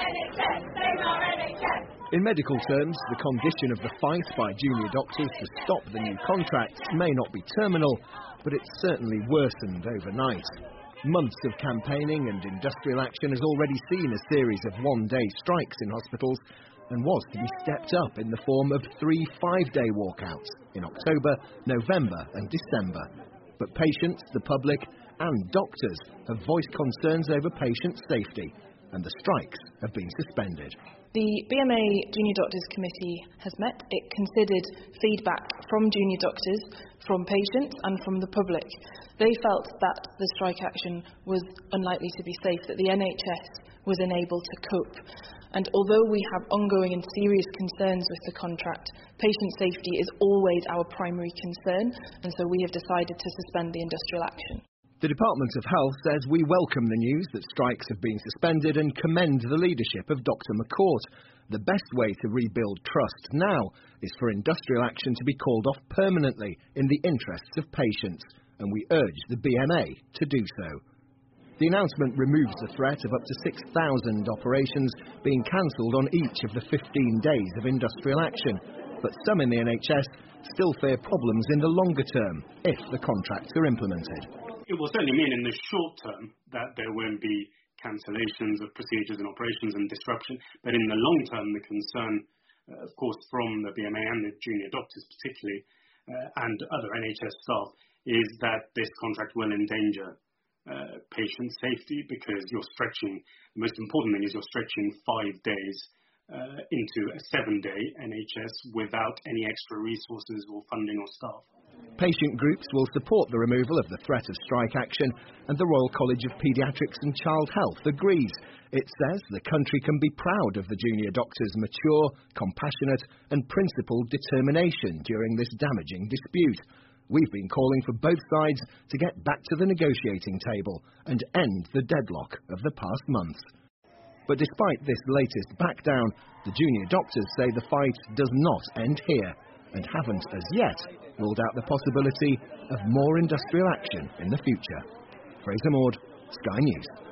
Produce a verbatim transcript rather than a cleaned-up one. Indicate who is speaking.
Speaker 1: In medical terms, the condition of the fight by junior doctors to stop the new contracts may not be terminal, but it's certainly worsened overnight. Months of campaigning and industrial action has already seen a series of one-day strikes in hospitals and was to be stepped up in the form of three five-day walkouts in October, November and December. But patients, the public and doctors have voiced concerns over patient safety, and the strikes have been suspended.
Speaker 2: The B M A Junior Doctors Committee has met. It considered feedback from junior doctors, from patients and from the public. They felt that the strike action was unlikely to be safe, that the N H S was unable to cope. And although we have ongoing and serious concerns with the contract, patient safety is always our primary concern, and so we have decided to suspend the industrial action.
Speaker 1: The Department of Health says we welcome the news that strikes have been suspended and commend the leadership of Doctor McCourt. The best way to rebuild trust now is for industrial action to be called off permanently in the interests of patients, and we urge the B M A to do so. The announcement removes the threat of up to six thousand operations being cancelled on each of the fifteen days of industrial action, but some in the N H S still fear problems in the longer term if the contracts are implemented.
Speaker 3: It will certainly mean in the short term that there won't be cancellations of procedures and operations and disruption, but in the long term the concern, uh, of course, from the B M A and the junior doctors particularly, uh, and other N H S staff, is that this contract will endanger uh, patient safety, because you're stretching, the most important thing is you're stretching five days uh, into a seven-day N H S without any extra resources or funding or staff.
Speaker 1: Patient groups will support the removal of the threat of strike action, and the Royal College of Paediatrics and Child Health agrees. It says the country can be proud of the junior doctors' mature, compassionate and principled determination during this damaging dispute. We've been calling for both sides to get back to the negotiating table and end the deadlock of the past months. But despite this latest backdown, the junior doctors say the fight does not end here, and haven't as yet ruled out the possibility of more industrial action in the future. Fraser Maud, Sky News.